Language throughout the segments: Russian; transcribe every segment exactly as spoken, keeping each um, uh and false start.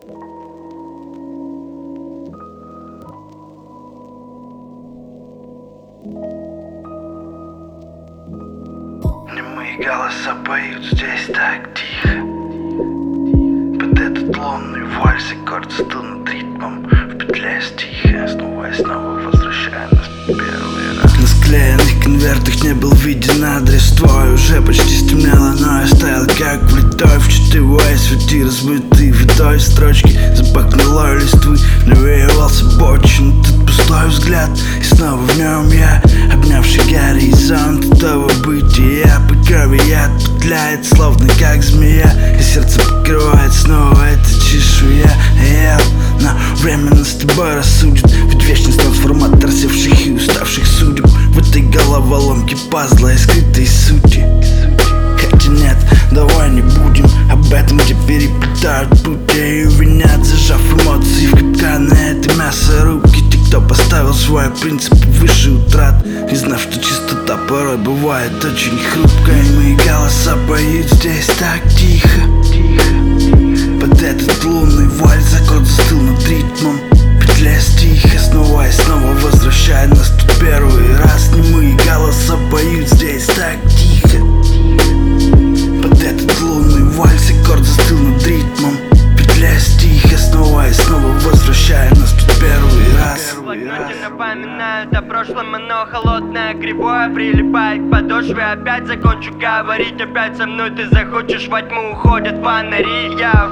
Немые голоса поют здесь так тихо. Под этот лунный вальс аккорд застыл над ритмом. В петле стиха, снова и снова возвращая нас в первый раз. На склеенных конвертах не был виден адрес твой. Уже почти стемнело, но я стоял как влитой в чтевой свети, размытые водой строчки. Запах гнилой листвы навеивался бочин. Тут пустой взгляд, и снова в нем я, обнявший горизонт этого бытия. По крови яд петляет, словно как змея, и сердце покрывает снова эта чешуя. Я, но время нас с тобой рассудит, ведь вечность трансформатор севших и уставших судеб. В этой головоломке пазла и скрытой сути. Хотя нет, давай не будем об этом, где переплетают пути и винят, зажав эмоции в капканы. Это мясо руки, те, кто поставил свой принцип выше утрат, и знав, что чистота порой бывает очень хрупкой. Мои голоса поют здесь так тихо. Под этот лунный вальс аккорд застыл над ритмом. Петля стиха, снова и снова возвращая нас тут первый раз. Немые голоса поют здесь так тихо. Под этот лунный вальс аккорд застыл над ритмом. Петля стиха, снова и снова возвращая нас тут первый раз. В блокноте напоминают о прошлом, оно холодное, кривое прилипает к подошве. Опять закончу говорить, опять со мной ты захочешь, во тьму уходят фонари. Я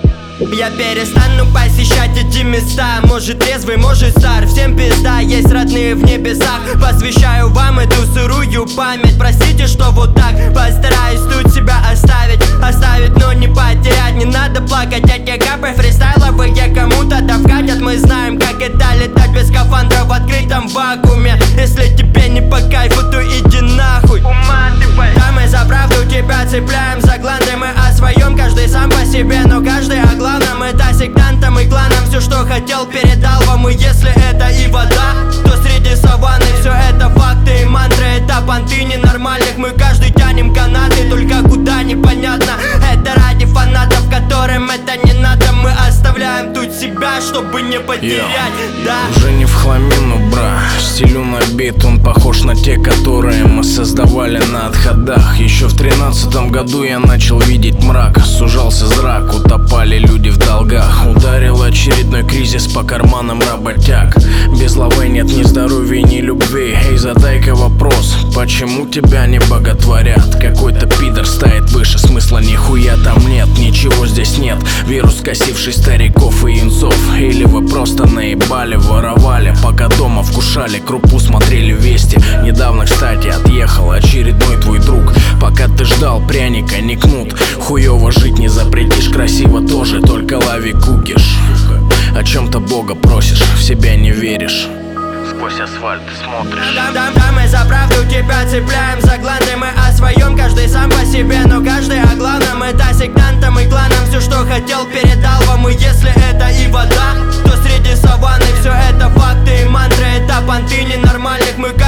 Я перестану посещать эти места. Может трезвый, может стар, всем пизда. Есть родные в небесах. Посвящаю вам эту сырую память. Простите, что вот так постараюсь тут себя оставить. Оставить, но не потерять. Не надо плакать от тех капель фристайловые кому-то да вкатят. Мы знаем, как это летать без скафандра в открытом вакууме. Если тебе не по кайфу, то иди нахуй. Уматывай. Да, мы за правду тебя цепляем за гланды. Мы о своем, каждый сам по себе, но каждый о главном. Это сектантам и кланам все, что хотел, передал вам. И если это и вода, то среди саванны все это факты и мантры. Это понты ненормальных, мы каждый тянем канаты, только куда непонятно. Это ради фанатов, которым это не надо. Мы оставляем тут себя, чтобы не потерять. Yo, да. Уже не в хламину, бра. Стилю на бит, он похож на те, которые мы создавали на отходах. Еще в тринадцатом году я начал видеть мрак. Сужался зрак, утопали люди в долгах. Ударил очередной кризис по карманам работяг. Без лавы нет ни здоровья, ни любви. Эй, задай-ка вопрос, почему тебя не боготворят? Какой-то пидор стоит выше, смысла нихуя там нет. Ничего здесь нет, вирус, косивший стариков и юнцов. Или вы просто наебали, воровали, пока дома вкушали крупу, смотрели вести. Недавно, кстати, отъехал очередной твой друг. Пока ты ждал, пряника не кнут. Хуёво жить не запретишь, красиво тоже, только лови кукиш. О чем-то Бога просишь, в себя не веришь. Сквозь асфальт смотришь. Да, да, да, мы за правду тебя цепляем за гланды. Мы о своем, каждый сам по себе, но каждый о главном. Это сектантам и кланам все, что хотел, передал вам. И если это и вода, то среди саванны все это факты и мантры. Это понты ненормальных, мы